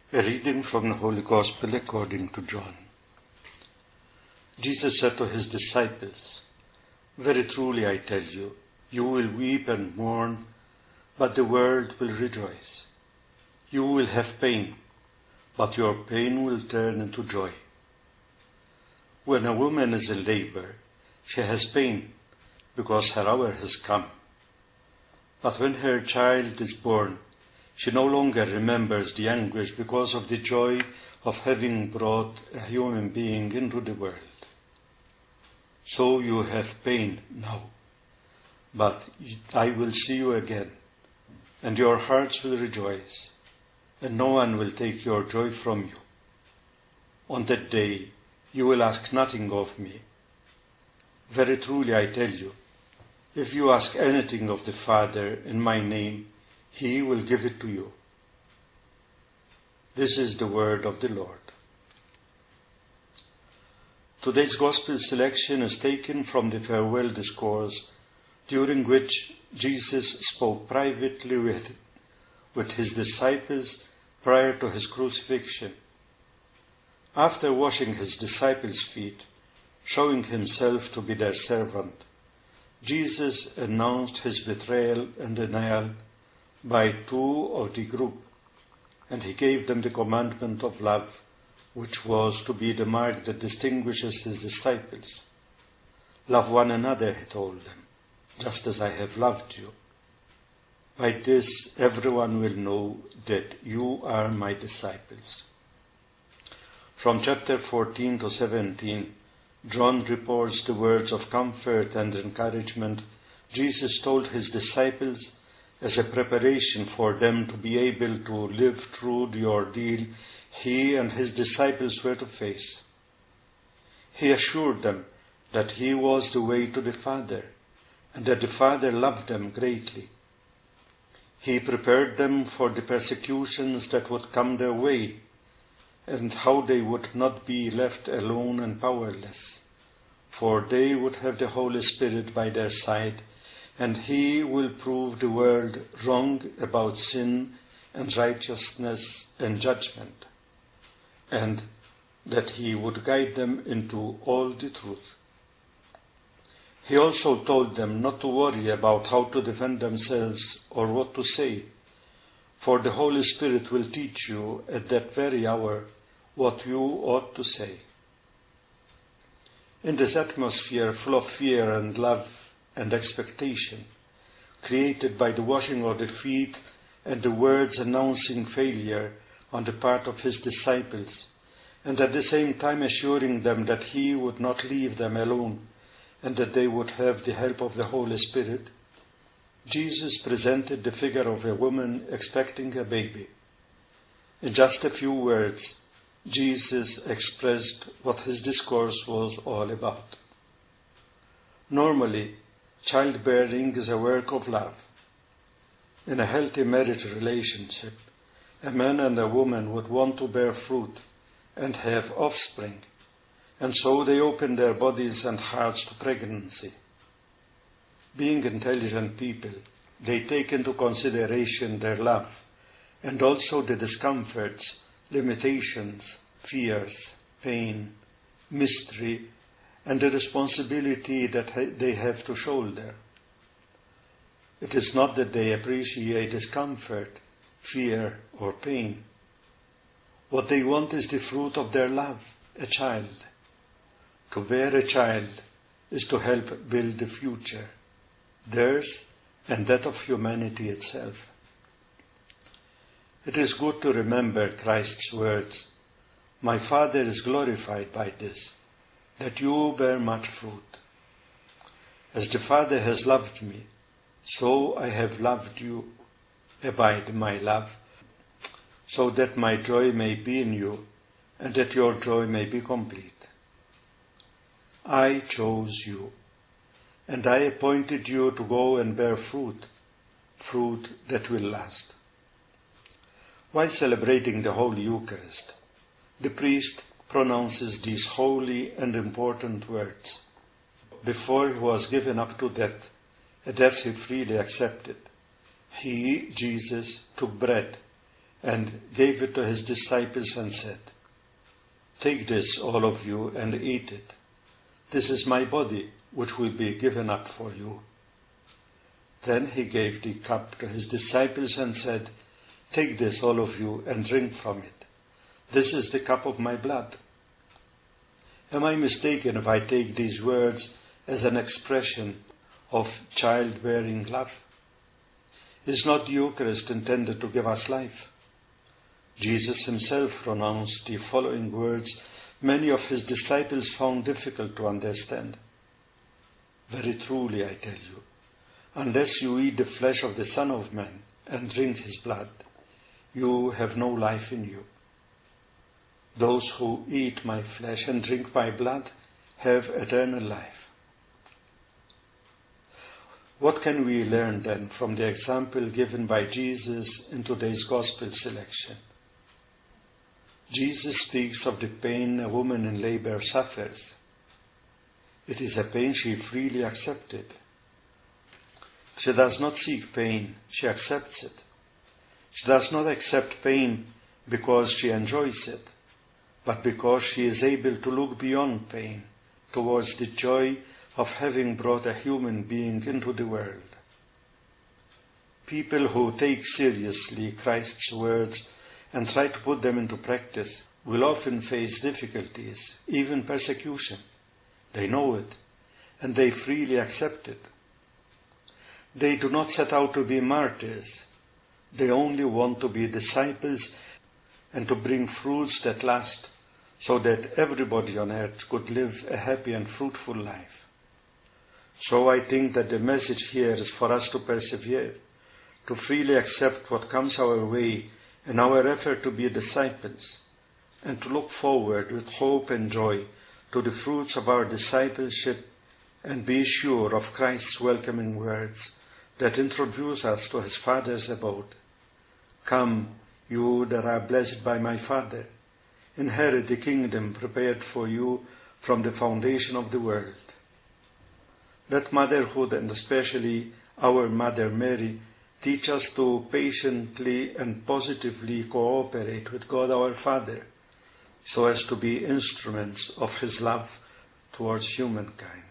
A reading from the Holy Gospel according to John. Jesus said to his disciples, "Very truly I tell you, you will weep and mourn, but the world will rejoice. You will have pain, but your pain will turn into joy. When a woman is in labor, she has pain because her hour has come. But when her child is born, she no longer remembers the anguish because of the joy of having brought a human being into the world. So you have pain now, but I will see you again, and your hearts will rejoice, and no one will take your joy from you. On that day you will ask nothing of me. Very truly I tell you, if you ask anything of the Father in my name, He will give it to you." This is the word of the Lord. Today's Gospel selection is taken from the farewell discourse, during which Jesus spoke privately with his disciples prior to his crucifixion. After washing his disciples' feet, showing himself to be their servant, Jesus announced his betrayal and denial by two of the group, and he gave them the commandment of love, which was to be the mark that distinguishes his disciples. "Love one another," he told them, "just as I have loved you. By this everyone will know that you are my disciples." From chapter 14 to 17, John reports the words of comfort and encouragement Jesus told his disciples as a preparation for them to be able to live through the ordeal he and his disciples were to face. He assured them that he was the way to the Father, and that the Father loved them greatly. He prepared them for the persecutions that would come their way, and how they would not be left alone and powerless, for they would have the Holy Spirit by their side, and He will prove the world wrong about sin and righteousness and judgment, and that He would guide them into all the truth. He also told them not to worry about how to defend themselves or what to say, for the Holy Spirit will teach you at that very hour what you ought to say. In this atmosphere full of fear and love and expectation, created by the washing of the feet and the words announcing failure on the part of his disciples, and at the same time assuring them that he would not leave them alone and that they would have the help of the Holy Spirit, Jesus presented the figure of a woman expecting a baby. In just a few words, Jesus expressed what his discourse was all about. Normally, childbearing is a work of love. In a healthy marriage relationship, a man and a woman would want to bear fruit and have offspring, and so they open their bodies and hearts to pregnancy. Being intelligent people, they take into consideration their love and also the discomforts, limitations, fears, pain, mystery, and the responsibility that they have to shoulder. It is not that they appreciate discomfort, fear, or pain. What they want is the fruit of their love, a child. To bear a child is to help build the future, theirs and that of humanity itself. It is good to remember Christ's words, "My Father is glorified by this, that you bear much fruit. As the Father has loved me, so I have loved you. Abide in my love, so that my joy may be in you, and that your joy may be complete. I chose you, and I appointed you to go and bear fruit, fruit that will last." While celebrating the Holy Eucharist, the priest pronounces these holy and important words. Before he was given up to death, a death he freely accepted, he, Jesus, took bread, and gave it to his disciples and said, "Take this, all of you, and eat it. This is my body, which will be given up for you." Then he gave the cup to his disciples and said, "Take this, all of you, and drink from it. This is the cup of my blood." Am I mistaken if I take these words as an expression of childbearing love? Is not the Eucharist intended to give us life? Jesus himself pronounced the following words many of his disciples found difficult to understand. "Very truly I tell you, unless you eat the flesh of the Son of Man and drink his blood, you have no life in you. Those who eat my flesh and drink my blood have eternal life." What can we learn then from the example given by Jesus in today's Gospel selection? Jesus speaks of the pain a woman in labor suffers. It is a pain she freely accepted. She does not seek pain, she accepts it. She does not accept pain because she enjoys it, but because she is able to look beyond pain towards the joy of having brought a human being into the world. People who take seriously Christ's words and try to put them into practice will often face difficulties, even persecution. They know it, and they freely accept it. They do not set out to be martyrs. They only want to be disciples and to bring fruits that last, so that everybody on earth could live a happy and fruitful life. So I think that the message here is for us to persevere, to freely accept what comes our way in our effort to be disciples, and to look forward with hope and joy to the fruits of our discipleship and be sure of Christ's welcoming words that introduce us to his Father's abode. "Come, you that are blessed by my Father, inherit the kingdom prepared for you from the foundation of the world." Let motherhood, and especially our Mother Mary, teach us to patiently and positively cooperate with God our Father, so as to be instruments of his love towards humankind.